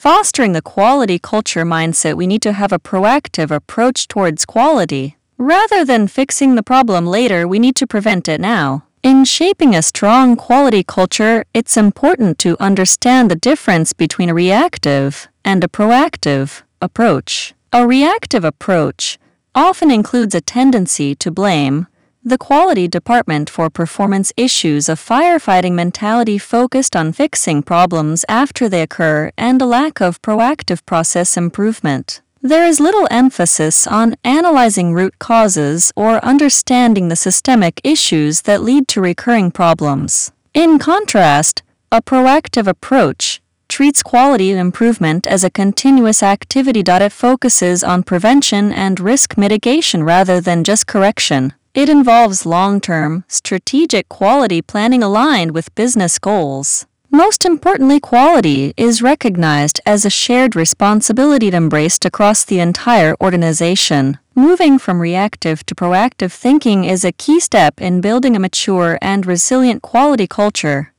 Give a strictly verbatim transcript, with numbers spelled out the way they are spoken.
Fostering the quality culture mindset, we need to have a proactive approach towards quality. Rather than fixing the problem later, we need to prevent it now. In shaping a strong quality culture, it's important to understand the difference between a reactive and a proactive approach. A reactive approach often includes a tendency to blame the quality department for performance issues, a firefighting mentality focused on fixing problems after they occur, and a lack of proactive process improvement. There is little emphasis on analyzing root causes or understanding the systemic issues that lead to recurring problems. In contrast, a proactive approach treats quality improvement as a continuous activity. It focuses on prevention and risk mitigation rather than just correction. It involves long-term, strategic quality planning aligned with business goals. Most importantly, quality is recognized as a shared responsibility embraced across the entire organization. Moving from reactive to proactive thinking is a key step in building a mature and resilient quality culture.